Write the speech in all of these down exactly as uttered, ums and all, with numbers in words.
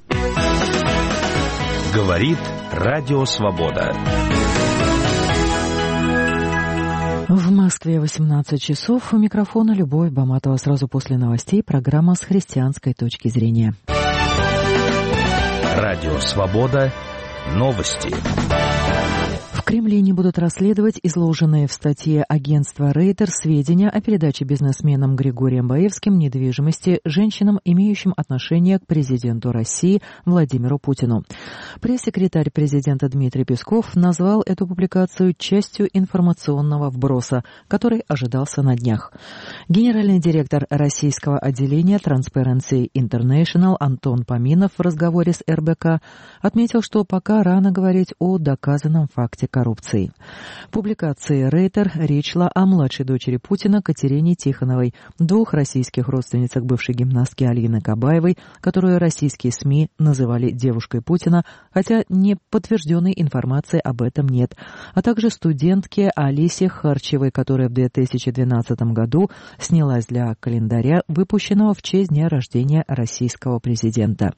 Говорит Радио Свобода. В Москве восемнадцать часов. У микрофона Любовь Баматова. Сразу после новостей программа с христианской точки зрения. Радио Свобода. Новости. В Кремле не будут расследовать изложенные в статье агентства Рейтер сведения о передаче бизнесменам Григорием Баевским недвижимости женщинам, имеющим отношение к президенту России Владимиру Путину. Пресс-секретарь президента Дмитрий Песков назвал эту публикацию частью информационного вброса, который ожидался на днях. Генеральный директор российского отделения Transparency International Антон Поминов в разговоре с эр бэ ка отметил, что пока рано говорить о доказанном факте коррупции. В публикации Рейтер речь шла о младшей дочери Путина Катерине Тихоновой, двух российских родственницах бывшей гимнастки Алины Кабаевой, которую российские СМИ называли девушкой Путина, хотя не подтвержденной информации об этом нет, а также студентке Алисе Харчевой, которая в две тысячи двенадцатом году снялась для календаря, выпущенного в честь дня рождения российского президента.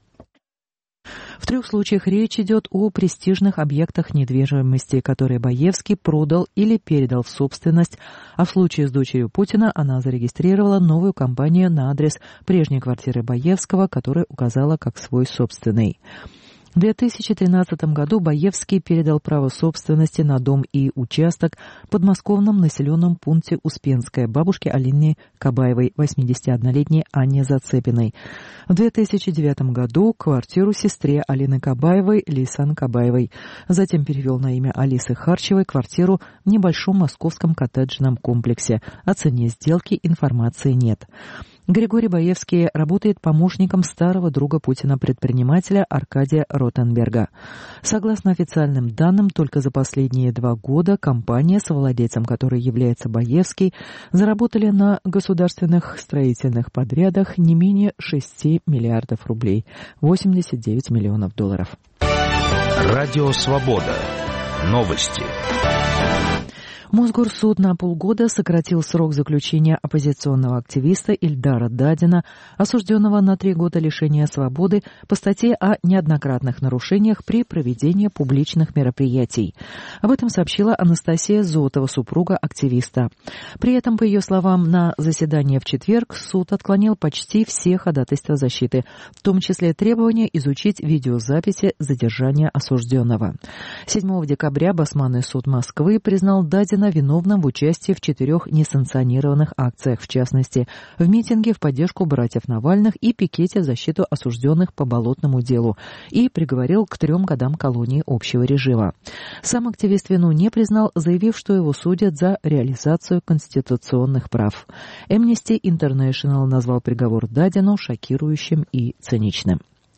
В трех случаях речь идет о престижных объектах недвижимости, которые Баевский продал или передал в собственность, а в случае с дочерью Путина она зарегистрировала новую компанию на адрес прежней квартиры Баевского, которую указала как свой собственный. В две тысячи тринадцатом году Баевский передал право собственности на дом и участок в подмосковном населенном пункте Успенское бабушке Алине Кабаевой, восьмидесятиоднолетней Анне Зацепиной. В две тысячи девятом году квартиру сестре Алины Кабаевой Лейсан Кабаевой. Затем перевел на имя Алисы Харчевой квартиру в небольшом московском коттеджном комплексе. О цене сделки информации нет. Григорий Баевский работает помощником старого друга Путина, предпринимателя Аркадия Ротенберга. Согласно официальным данным, только за последние два года компания, совладельцем которой является Баевский, заработали на государственных строительных подрядах не менее шести миллиардов рублей, восемьдесят девять миллионов долларов. Радио Свобода. Новости. Мосгорсуд на полгода сократил срок заключения оппозиционного активиста Ильдара Дадина, осужденного на три года лишения свободы по статье о неоднократных нарушениях при проведении публичных мероприятий. Об этом сообщила Анастасия Зотова, супруга активиста. При этом, по ее словам, на заседании в четверг суд отклонил почти все ходатайства защиты, в том числе требование изучить видеозаписи задержания осужденного. седьмого декабря Басманный суд Москвы признал Дадина виновным в участии в четырех несанкционированных акциях, в частности, в митинге в поддержку братьев Навальных и пикете в защиту осужденных по болотному делу, и приговорил к трем годам колонии общего режима. Сам активист вину не признал, заявив, что его судят за реализацию конституционных прав. Amnesty International назвал приговор Дадину шокирующим и циничным.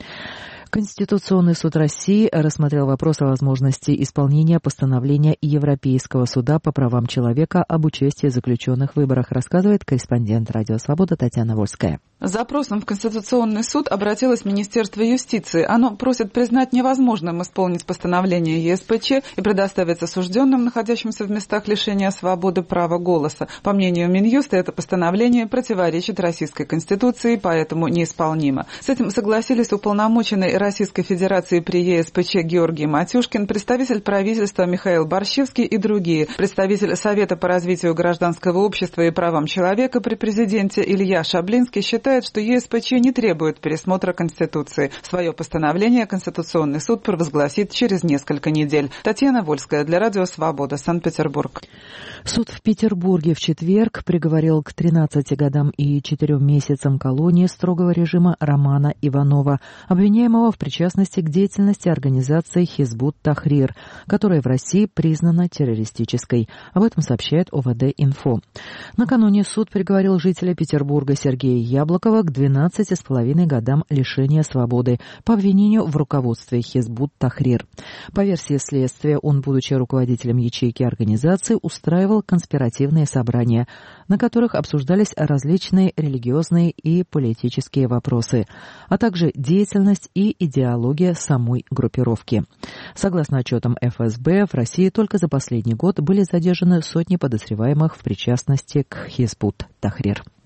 Конституционный суд России рассмотрел вопрос о возможности исполнения постановления Европейского суда по правам человека об участии заключенных в выборах, рассказывает корреспондент Радио Свобода Татьяна Вольская. С запросом в Конституционный суд обратилось Министерство юстиции. Оно просит признать невозможным исполнить постановление е эс пэ че и предоставить осужденным, находящимся в местах лишения свободы, право голоса. По мнению Минюста, это постановление противоречит Российской Конституции, поэтому неисполнимо. С этим согласились уполномоченный Российской Федерации при е эс пэ че Георгий Матюшкин, представитель правительства Михаил Борщевский и другие. Представитель Совета по развитию гражданского общества и правам человека при президенте Илья Шаблинский считает, что е эс пэ че не требует пересмотра Конституции. Свое постановление Конституционный суд провозгласит через несколько недель. Татьяна Вольская для Радио Свобода, Санкт-Петербург. Суд в Петербурге в четверг приговорил к тринадцати годам и четырем месяцам колонии строгого режима Романа Иванова, обвиняемого в причастности к деятельности организации Хизбут Тахрир, которая в России признана террористической. Об этом сообщает о вэ дэ-Инфо. Накануне суд приговорил жителя Петербурга Сергея Яблокова к двенадцати с половиной годам лишения свободы по обвинению в руководстве Хизбут Тахрир. По версии следствия, он, будучи руководителем ячейки организации, устраивал конспиративные собрания, на которых обсуждались различные религиозные и политические вопросы, а также деятельность и идеология самой группировки. Согласно отчетам эф эс бэ, в России только за последний год были задержаны сотни подозреваемых в причастности к Хизбут Тахрир.